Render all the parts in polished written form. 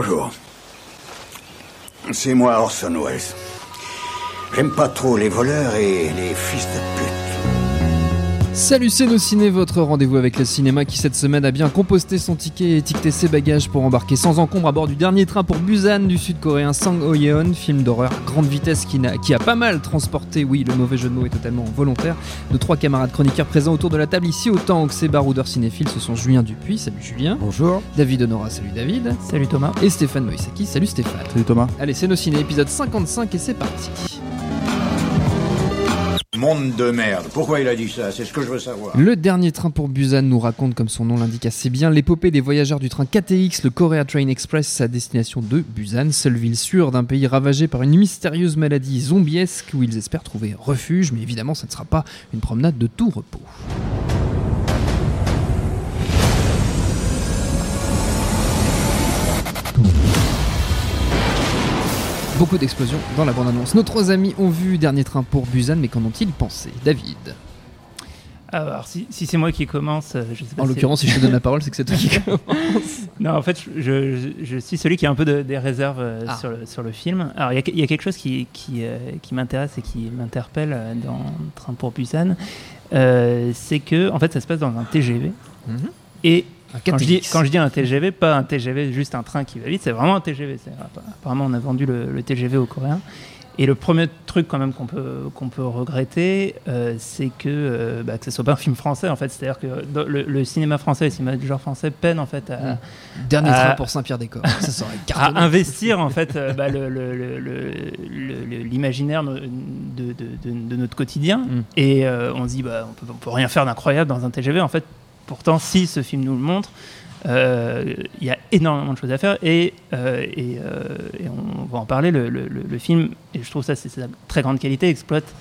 Bonjour. C'est moi Orson Welles. J'aime pas trop les voleurs et les fils de pute. Salut, c'est Nos Ciné, votre rendez-vous avec le cinéma qui cette semaine a bien composté son ticket et étiqueté ses bagages pour embarquer sans encombre à bord du dernier train pour Busan du sud-coréen Sang Ho-yeon, film d'horreur grande vitesse qui a pas mal transporté, oui le mauvais jeu de mots est totalement volontaire, de 3 camarades chroniqueurs présents autour de la table ici, autant que ces baroudeurs cinéphiles, ce sont Julien Dupuis, salut Julien. Bonjour. David Honora, salut David. Salut Thomas. Et Stéphane Moïsaki, salut Stéphane. Salut Thomas. Allez, c'est Nos Ciné, épisode 55 et c'est parti. Monde de merde. Pourquoi il a dit ça? C'est ce que je veux savoir. Le dernier train pour Busan nous raconte, comme son nom l'indique assez bien, l'épopée des voyageurs du train KTX, le Korea Train Express, à destination de Busan, seule ville sûre d'un pays ravagé par une mystérieuse maladie zombiesque où ils espèrent trouver refuge, mais évidemment ça ne sera pas une promenade de tout repos. Beaucoup d'explosions dans la bande-annonce. Nos 3 amis ont vu Dernier train pour Busan, mais qu'en ont-ils pensé? David? Alors, si c'est moi qui commence, je sais pas. En l'occurrence, si je te donne la parole, c'est que c'est toi qui commence. Non, en fait, je suis celui qui a un peu des réserves sur le film. Alors, il y a quelque chose qui m'intéresse et qui m'interpelle dans Train pour Busan. C'est que, en fait, ça se passe dans un TGV. Mm-hmm. Et quand je dis un TGV, pas un TGV, juste un train qui va vite, c'est vraiment un TGV. Apparemment, on a vendu le TGV aux Coréens. Et le premier truc quand même qu'on peut regretter, c'est que ce soit pas un film français en fait. C'est-à-dire que le cinéma français, le cinéma du genre français peine en fait Dernier train pour Saint-Pierre-des-Corps. Ça serait cartonné. À investir en fait l'imaginaire de notre quotidien. Et on se dit on peut rien faire d'incroyable dans un TGV en fait. Pourtant, si ce film nous le montre, il y a énormément de choses à faire et on va en parler. Le film, et je trouve ça c'est sa très grande qualité, exploite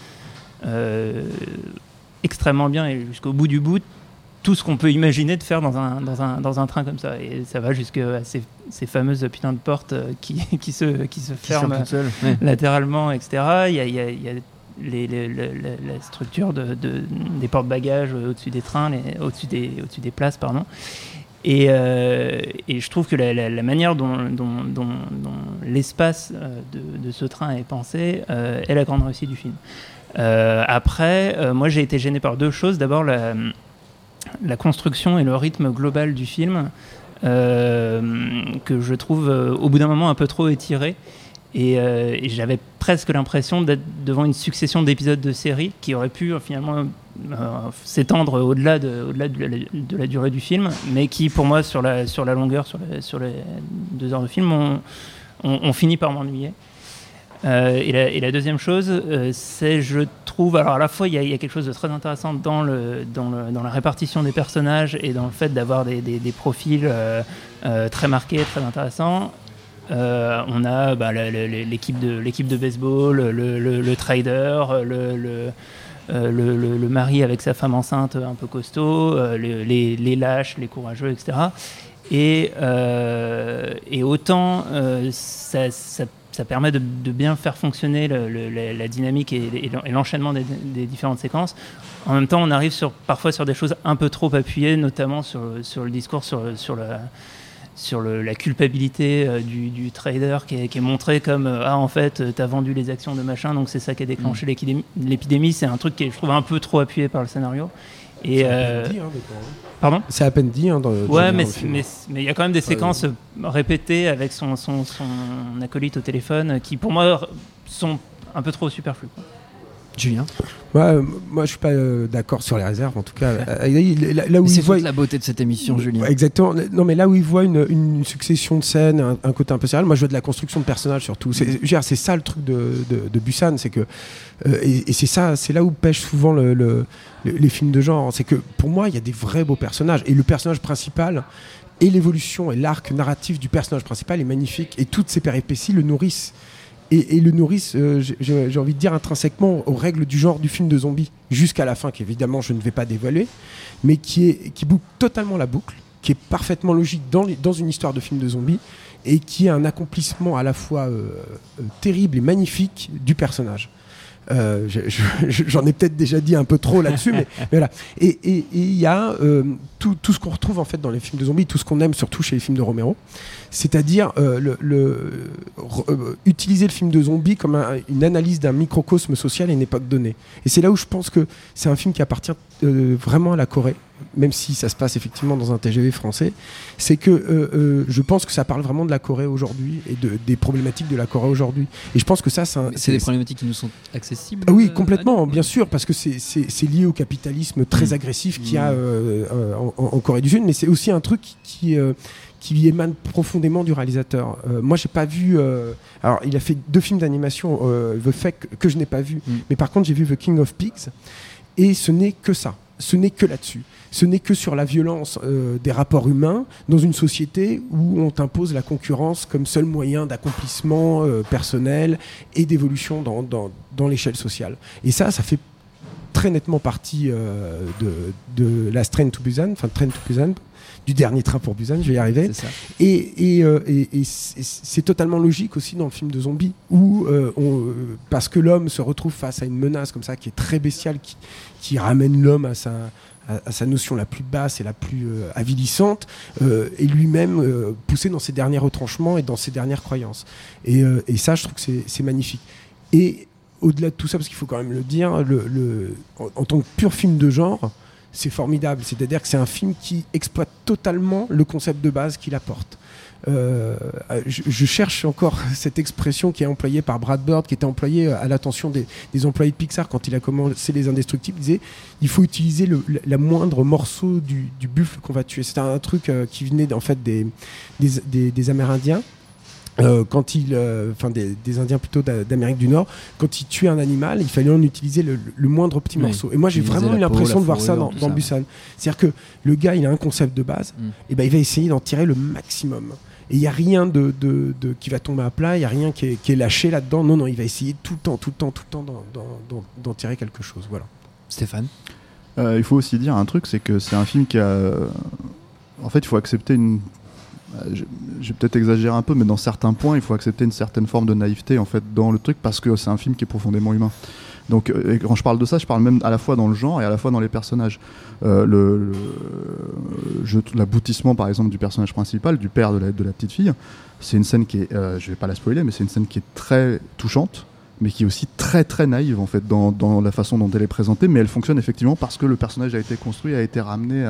extrêmement bien et jusqu'au bout du bout tout ce qu'on peut imaginer de faire dans un train comme ça. Et ça va jusqu'à ces fameuses putains de portes qui se ferment latéralement, etc. Il y a la structure des porte-bagages au-dessus des trains, au-dessus des places, pardon. Et je trouve que la manière dont l'espace de ce train est pensé est la grande réussite du film. Après, moi j'ai été gêné par 2 choses. D'abord, la construction et le rythme global du film, que je trouve au bout d'un moment un peu trop étiré. Et j'avais presque l'impression d'être devant une succession d'épisodes de série qui auraient pu finalement s'étendre au-delà de la durée du film, mais qui pour moi sur la longueur, sur les 2 heures de film ont fini par m'ennuyer. Et la deuxième chose, c'est, je trouve, alors à la fois il y a quelque chose de très intéressant dans la répartition des personnages et dans le fait d'avoir des profils très marqués, très intéressants. On a l'équipe de baseball, le trader, le mari avec sa femme enceinte un peu costaud, les lâches, les courageux, etc. Et autant ça permet de bien faire fonctionner la dynamique et l'enchaînement des différentes séquences. En même temps, on arrive parfois sur des choses un peu trop appuyées, notamment sur le discours sur la culpabilité du trader qui est montré comme en fait t'as vendu les actions de machin, donc c'est ça qui a déclenché l'épidémie. C'est un truc qui est, je trouve, un peu trop appuyé par le scénario. Et c'est à peine dit, pardon, c'est à peine dit mais il y a quand même des séquences répétées avec son acolyte au téléphone qui pour moi sont un peu trop superflues. Julien? Moi, je suis pas d'accord sur les réserves, en tout cas. Là où c'est toute la beauté de cette émission, Julien. Exactement. Non, mais là où il voit une succession de scènes, un côté un peu sérieux, moi, je vois de la construction de personnages surtout. C'est ça le truc de Busan, c'est que et c'est là où pêche souvent les films de genre. C'est que pour moi, il y a des vrais beaux personnages et le personnage principal et l'évolution et l'arc narratif du personnage principal est magnifique et toutes ces péripéties le nourrissent. Et le nourrissent, j'ai envie de dire, intrinsèquement aux règles du genre du film de zombies, jusqu'à la fin, qu'évidemment je ne vais pas dévoiler, mais qui boucle totalement la boucle, qui est parfaitement logique dans une histoire de film de zombies, et qui est un accomplissement à la fois terrible et magnifique du personnage. J'en ai peut-être déjà dit un peu trop là-dessus, mais voilà. Et il y a tout ce qu'on retrouve en fait dans les films de zombies, tout ce qu'on aime surtout chez les films de Romero, c'est-à-dire utiliser le film de zombies comme une analyse d'un microcosme social à une époque donnée. Et c'est là où je pense que c'est un film qui appartient vraiment à la Corée, même si ça se passe effectivement dans un TGV français. C'est que je pense que ça parle vraiment de la Corée aujourd'hui et des problématiques de la Corée aujourd'hui. Et je pense que c'est des problématiques qui nous sont accessibles. Oui, complètement, bien sûr, parce que c'est lié au capitalisme très agressif qu'il y a en Corée du Sud, mais c'est aussi un truc qui émane profondément du réalisateur. Moi, j'ai pas vu. Alors, il a fait 2 films d'animation, The Fake, que je n'ai pas vu, mais par contre, j'ai vu The King of Pigs, et ce n'est que ça. Ce n'est que là-dessus. Ce n'est que sur la violence des rapports humains dans une société où on t'impose la concurrence comme seul moyen d'accomplissement personnel et d'évolution dans l'échelle sociale. Et ça fait très nettement partie de Last Train to Busan, du dernier train pour Busan, je vais y arriver. C'est ça. Et c'est totalement logique aussi dans le film de zombies, où parce que l'homme se retrouve face à une menace comme ça qui est très bestiale, qui ramène l'homme à sa notion la plus basse et la plus avilissante, et lui-même poussé dans ses derniers retranchements et dans ses dernières croyances. Et ça, je trouve que c'est magnifique. Et au-delà de tout ça, parce qu'il faut quand même le dire, en tant que pur film de genre, c'est formidable. C'est-à-dire que c'est un film qui exploite totalement le concept de base qu'il apporte. Je cherche encore cette expression qui est employée par Brad Bird, qui était employée à l'attention des employés de Pixar quand il a commencé Les Indestructibles. Il disait il faut utiliser la moindre morceau du buffle qu'on va tuer. C'était un truc qui venait en fait des Amérindiens. Des Indiens plutôt d'Amérique du Nord, quand ils tuaient un animal, il fallait en utiliser le moindre petit morceau. Et moi, j'ai vraiment eu l'impression de voir ça dans Busan. C'est-à-dire que le gars, il a un concept de base, et ben il va essayer d'en tirer le maximum. Et il n'y a rien qui va tomber à plat, il n'y a rien qui est lâché là-dedans. Non, il va essayer tout le temps d'en tirer quelque chose. Voilà. Stéphane ? Il faut aussi dire un truc, c'est que c'est un film qui a... En fait, il faut accepter une... J'ai peut-être exagéré un peu, mais dans certains points, il faut accepter une certaine forme de naïveté en fait dans le truc, parce que c'est un film qui est profondément humain. Donc, et quand je parle de ça, je parle même à la fois dans le genre et à la fois dans les personnages. L'aboutissement, par exemple, du personnage principal, du père de la petite fille, c'est une scène qui est, je vais pas la spoiler, mais c'est une scène qui est très touchante, mais qui est aussi très très naïve en fait dans la façon dont elle est présentée, mais elle fonctionne effectivement parce que le personnage a été construit, a été ramené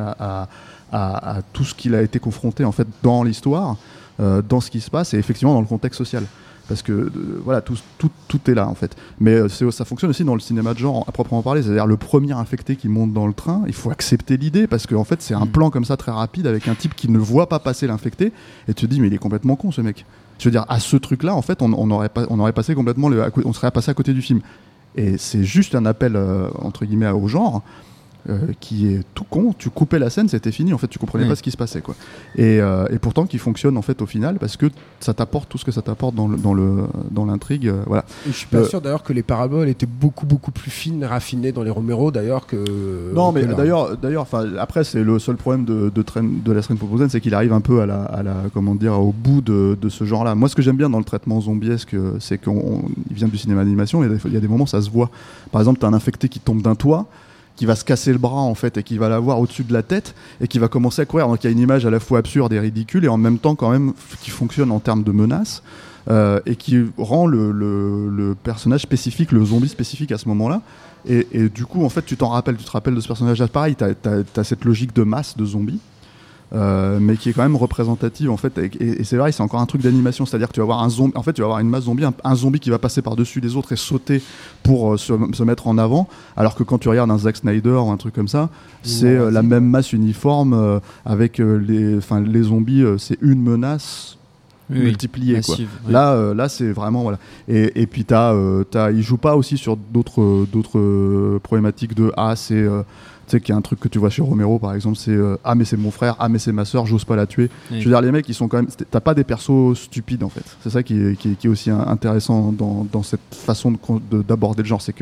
à tout ce qu'il a été confronté en fait dans l'histoire, dans ce qui se passe et effectivement dans le contexte social. Parce que voilà, tout est là en fait. Mais ça fonctionne aussi dans le cinéma de genre à proprement parler. C'est-à-dire le premier infecté qui monte dans le train, il faut accepter l'idée parce qu'en fait c'est un plan comme ça très rapide avec un type qui ne voit pas passer l'infecté et tu te dis mais il est complètement con ce mec. Je veux dire, à ce truc-là, en fait, on aurait passé complètement on serait passé à côté du film. Et c'est juste un appel entre guillemets au genre. Qui est tout con, tu coupais la scène, c'était fini, en fait tu comprenais pas ce qui se passait quoi. Et pourtant qui fonctionne en fait au final parce que ça t'apporte tout ce que ça t'apporte dans l'intrigue, voilà. Et je suis pas sûr d'ailleurs que les paraboles étaient beaucoup plus fines, raffinées dans les Romero d'ailleurs que. Non mais d'ailleurs, enfin après c'est le seul problème de Last Train for Busan, c'est qu'il arrive un peu à la comment dire au bout de ce genre-là. Moi ce que j'aime bien dans le traitement zombiesque, c'est qu'il vient du cinéma d'animation, il y a des moments ça se voit. Par exemple t'as un infecté qui tombe d'un toit, qui va se casser le bras en fait et qui va l'avoir au-dessus de la tête et qui va commencer à courir. Donc il y a une image à la fois absurde et ridicule et en même temps quand même qui fonctionne en termes de menace et qui rend le personnage spécifique, le zombie spécifique à ce moment-là. Et du coup en fait tu te rappelles de ce personnage-là. Pareil, t'as cette logique de masse de zombies. Mais qui est quand même représentative en fait et c'est vrai, c'est encore un truc d'animation, c'est-à-dire que tu vas avoir un zombie, en fait tu vas avoir une masse zombie, un zombie qui va passer par-dessus les autres et sauter pour se mettre en avant, alors que quand tu regardes un Zack Snyder ou un truc comme ça, c'est la même masse uniforme avec les zombies, c'est une menace multipliée massive, quoi. Oui. Là c'est vraiment voilà. Et puis il joue pas aussi sur d'autres problématiques de c'est tu sais qu'il y a un truc que tu vois chez Romero par exemple, c'est mais c'est mon frère, mais c'est ma sœur, j'ose pas la tuer. Oui. Je veux dire, les mecs ils sont quand même, t'as pas des persos stupides en fait. C'est ça qui est aussi intéressant dans cette façon d'aborder le genre, c'est que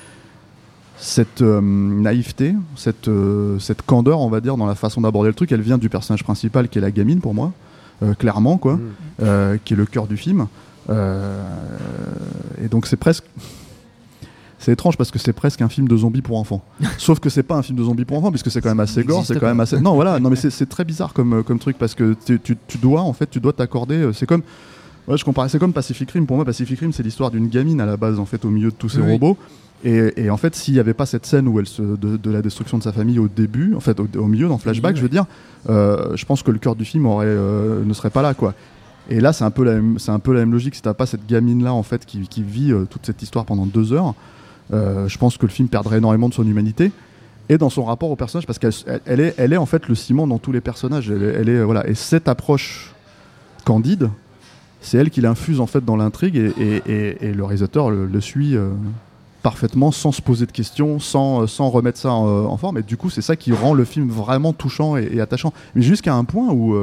cette naïveté, cette candeur on va dire dans la façon d'aborder le truc, elle vient du personnage principal qui est la gamine pour moi, clairement quoi, qui est le cœur du film. Et donc c'est presque c'est étrange parce que c'est presque un film de zombies pour enfants. Sauf que c'est pas un film de zombies pour enfants puisque c'est quand même assez gore, c'est quand même assez. Non, voilà, non mais c'est très bizarre comme truc parce que tu dois t'accorder. C'est comme. Ouais, je comparais, c'est comme Pacific Rim. Pour moi, Pacific Rim, c'est l'histoire d'une gamine à la base, en fait, au milieu de tous ces robots. Et en fait, s'il n'y avait pas cette scène où de la destruction de sa famille au début, en fait, au milieu, dans le flashback, je veux dire, je pense que le cœur du film ne serait pas là, quoi. Et là, c'est un peu la même logique. Si t'as pas cette gamine-là, en fait, qui vit toute cette histoire pendant 2 heures, je pense que le film perdrait énormément de son humanité. Et dans son rapport au personnage, parce qu'elle est en fait le ciment dans tous les personnages. Elle est voilà. Et cette approche candide, c'est elle qui l'infuse en fait dans l'intrigue et le réalisateur le suit parfaitement sans se poser de questions, sans remettre ça en forme. Et du coup, c'est ça qui rend le film vraiment touchant et attachant. Mais jusqu'à un point où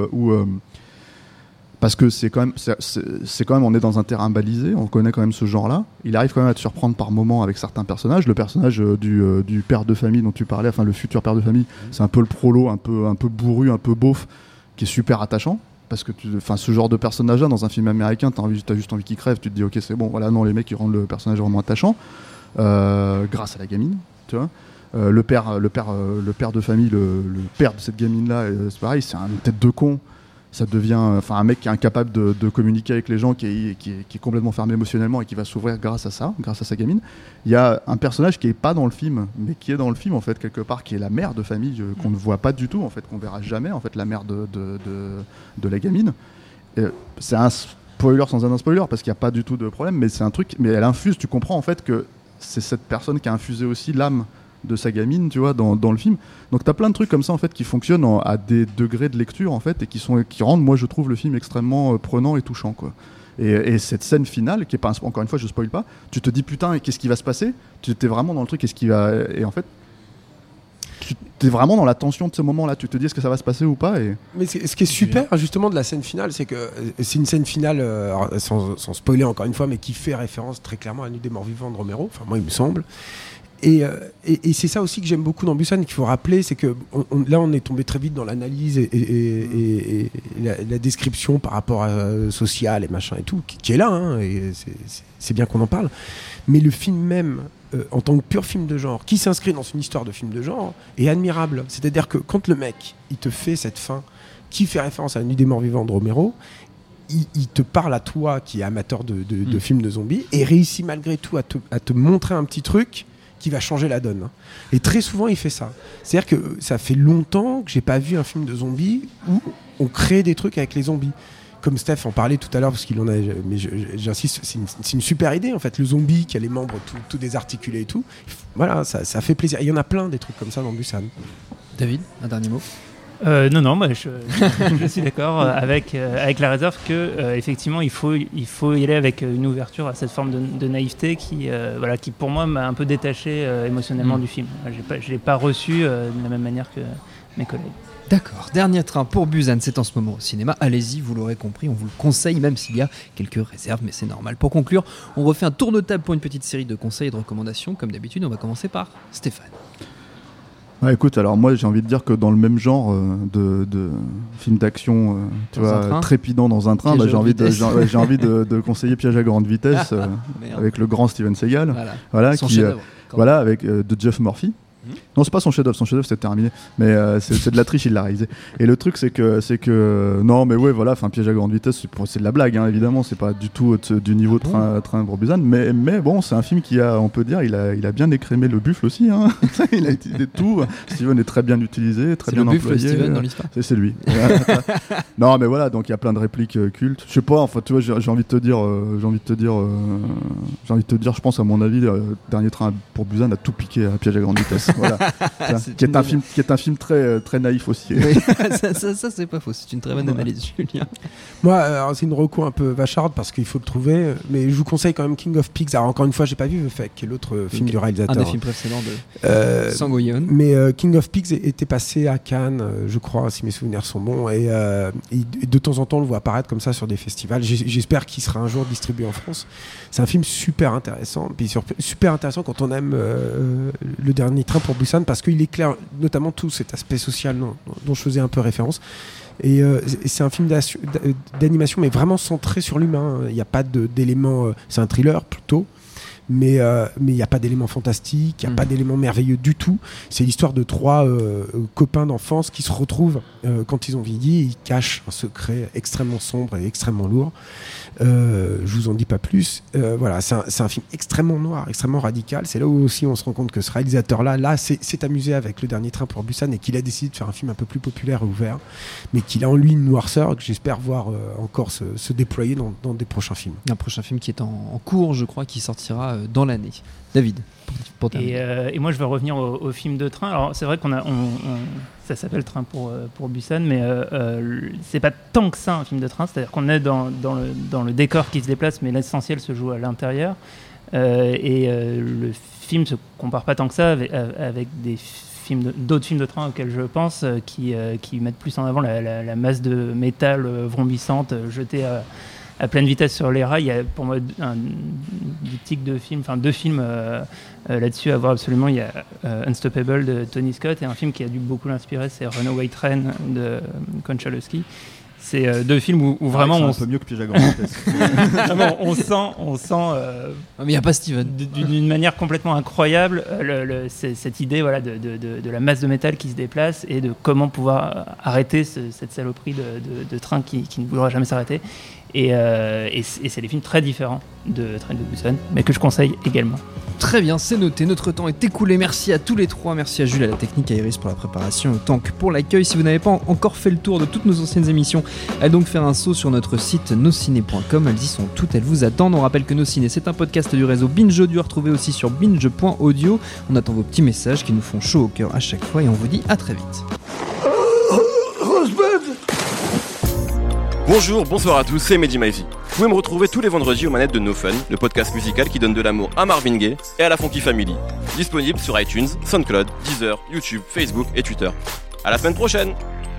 parce que c'est quand même on est dans un terrain balisé, on connaît quand même ce genre-là. Il arrive quand même à te surprendre par moments avec certains personnages. Le personnage du père de famille dont tu parlais, enfin le futur père de famille, c'est un peu le prolo, un peu bourru, un peu beauf, qui est super attachant. Parce que ce genre de personnage-là, dans un film américain, t'as juste envie qu'il crève, tu te dis ok c'est bon, voilà, non, les mecs ils rendent le personnage vraiment attachant, grâce à la gamine, tu vois. Le père de famille, le père de cette gamine-là, c'est pareil, c'est une tête de con. Ça devient un mec qui est incapable de communiquer avec les gens, qui est complètement fermé émotionnellement et qui va s'ouvrir grâce à sa gamine. Il y a un personnage qui est pas dans le film, mais qui est dans le film en fait quelque part, qui est la mère de famille qu'on ne voit pas du tout en fait, qu'on verra jamais en fait, la mère de la gamine. C'est un spoiler sans un spoiler parce qu'il n'y a pas du tout de problème, mais c'est un truc, mais elle infuse. Tu comprends en fait que c'est cette personne qui a infusé aussi l'âme de sa gamine, tu vois, dans le film. Donc t'as plein de trucs comme ça en fait qui fonctionnent à des degrés de lecture en fait et qui rendent, moi je trouve, le film extrêmement prenant et touchant, quoi. Et cette scène finale qui est pas, encore une fois je spoil pas, tu te dis putain qu'est-ce qui va se passer, tu étais vraiment dans le truc, et en fait tu es vraiment dans la tension de ce moment-là, tu te dis est-ce que ça va se passer ou pas. Mais ce qui est super justement de la scène finale, c'est que c'est une scène finale sans spoiler encore une fois, mais qui fait référence très clairement à La Nuit des Morts Vivants de Romero, enfin moi il me semble. Et c'est ça aussi que j'aime beaucoup dans Busan, qu'il faut rappeler, c'est que là on est tombé très vite dans l'analyse et la description par rapport à social et machin et tout, qui est là, hein, et c'est bien qu'on en parle. Mais le film même, en tant que pur film de genre, qui s'inscrit dans une histoire de film de genre, est admirable. C'est-à-dire que quand le mec, il te fait cette fin, qui fait référence à La Nuit des Morts Vivants de Romero, il te parle à toi qui est amateur de films de zombies et réussit malgré tout à te montrer un petit truc qui va changer la donne. Et très souvent, il fait ça. C'est-à-dire que ça fait longtemps que j'ai pas vu un film de zombies où on crée des trucs avec les zombies. Comme Steph en parlait tout à l'heure, parce qu'il en a... Mais j'insiste, c'est une super idée, en fait. Le zombie qui a les membres tout désarticulés et tout. Voilà, ça fait plaisir. Et il y en a plein des trucs comme ça dans Busan. David, un dernier mot ? Non, moi je suis d'accord avec la réserve que effectivement il faut y aller avec une ouverture à cette forme de naïveté qui pour moi m'a un peu détaché émotionnellement du film. Je l'ai pas reçu de la même manière que mes collègues. D'accord, dernier train pour Busan, c'est en ce moment au cinéma. Allez-y, vous l'aurez compris, on vous le conseille, même s'il y a quelques réserves, mais c'est normal. Pour conclure, on refait un tour de table pour une petite série de conseils et de recommandations. Comme d'habitude, on va commencer par Stéphane. Ouais, écoute, alors moi j'ai envie de dire que dans le même genre de film d'action, tu vois, trépidant dans un train, j'ai envie de conseiller Piège à grande vitesse avec le grand Steven Seagal, voilà, son chef-d'œuvre, avec de Jeff Murphy. Non, c'est pas son chef-d'œuvre, c'était terminé, mais c'est de la triche, il l'a réalisé. Et le truc c'est que non, mais ouais, voilà, Piège à grande vitesse, c'est de la blague, hein, évidemment, c'est pas du tout du niveau de train pour Busan, mais bon, c'est un film qui a, on peut dire, il a bien écrémé le buffle aussi, hein. Il a utilisé tout. Steven est très bien utilisé, très bien employé. C'est le buffle Steven dans l'histoire. C'est lui. Non, mais voilà, donc il y a plein de répliques cultes. Je sais pas, enfin, tu vois, j'ai envie de te dire, je pense à mon avis, Dernier train pour Busan a tout piqué à Piège à grande vitesse. Voilà. Qui est un film très, très naïf aussi. Oui, ça c'est pas faux, c'est une très bonne analyse, Julien. Moi, c'est une reco un peu vacharde parce qu'il faut le trouver, mais je vous conseille quand même King of Pigs. Alors encore une fois, j'ai pas vu The Fake, qui est l'autre film du réalisateur. Un des films précédents de Sang Ho-yeon. Mais King of Pigs était passé à Cannes, je crois, si mes souvenirs sont bons, et de temps en temps on le voit apparaître comme ça sur des festivals. J'espère qu'il sera un jour distribué en France. C'est un film super intéressant, puis super intéressant quand on aime le Dernier train pour Busan, parce qu'il éclaire notamment tout cet aspect social dont je faisais un peu référence. Et c'est un film d'animation, mais vraiment centré sur l'humain. Il n'y a pas d'éléments... c'est un thriller plutôt, mais il n'y a pas d'éléments fantastiques, il n'y a pas d'éléments merveilleux du tout. C'est l'histoire de 3 copains d'enfance qui se retrouvent quand ils ont vieilli et ils cachent un secret extrêmement sombre et extrêmement lourd. Je vous en dis pas plus. Voilà, c'est un film extrêmement noir, extrêmement radical. C'est là où aussi on se rend compte que ce réalisateur-là, s'est amusé avec Le Dernier Train pour Busan et qu'il a décidé de faire un film un peu plus populaire et ouvert, mais qu'il a en lui une noirceur que j'espère voir encore se déployer dans des prochains films. Un prochain film qui est en cours, je crois, qui sortira dans l'année. David, pour terminer. Et moi, je vais revenir au film de train. Alors, c'est vrai ça s'appelle Train pour Busan, mais c'est pas tant que ça un film de train. C'est-à-dire qu'on est dans le décor qui se déplace, mais l'essentiel se joue à l'intérieur. Le film se compare pas tant que ça avec d'autres films de train auxquels je pense, qui mettent plus en avant la masse de métal vrombissante jetée à pleine vitesse sur les rails. Il y a pour moi un diptyque de films, enfin 2 films là-dessus à voir absolument. Il y a Unstoppable de Tony Scott et un film qui a dû beaucoup l'inspirer, c'est Runaway Train de Konchalovsky. C'est 2 films où vraiment c'est un peu mieux que Piège à grande vitesse. Vraiment, on sent mais il n'y a pas Steven. D'une manière complètement incroyable cette idée de la masse de métal qui se déplace et de comment pouvoir arrêter cette saloperie de train qui ne voudra jamais s'arrêter. Et c'est des films très différents de Train to Busan, mais que je conseille également. Très bien, c'est noté, notre temps est écoulé. Merci à tous les 3, merci à Jules, à la technique, à Iris pour la préparation, au Tank pour l'accueil. Si vous n'avez pas encore fait le tour de toutes nos anciennes émissions, allez donc faire un saut sur notre site nosciné.com, elles y sont toutes, elles vous attendent. On rappelle que Nos Ciné, c'est un podcast du réseau Binge Audio, retrouvé aussi sur binge.audio. On attend vos petits messages qui nous font chaud au cœur à chaque fois et on vous dit à très vite. Bonjour, bonsoir à tous, c'est Mehdi Maizy. Vous pouvez me retrouver tous les vendredis aux manettes de No Fun, le podcast musical qui donne de l'amour à Marvin Gaye et à la Funky Family. Disponible sur iTunes, SoundCloud, Deezer, YouTube, Facebook et Twitter. À la semaine prochaine!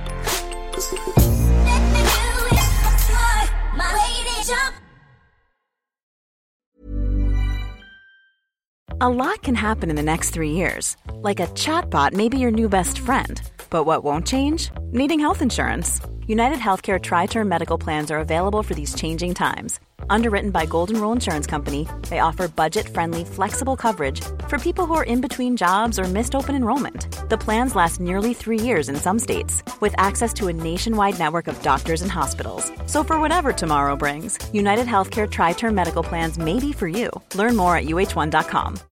A lot can happen in the next 3 years. Like a chatbot may be your new best friend. But what won't change? Needing health insurance. United Healthcare Tri-Term Medical Plans are available for these changing times. Underwritten by Golden Rule Insurance Company, they offer budget-friendly, flexible coverage for people who are in between jobs or missed open enrollment. The plans last nearly 3 years in some states, with access to a nationwide network of doctors and hospitals. So for whatever tomorrow brings, United Healthcare Tri-Term Medical Plans may be for you. Learn more at uh1.com.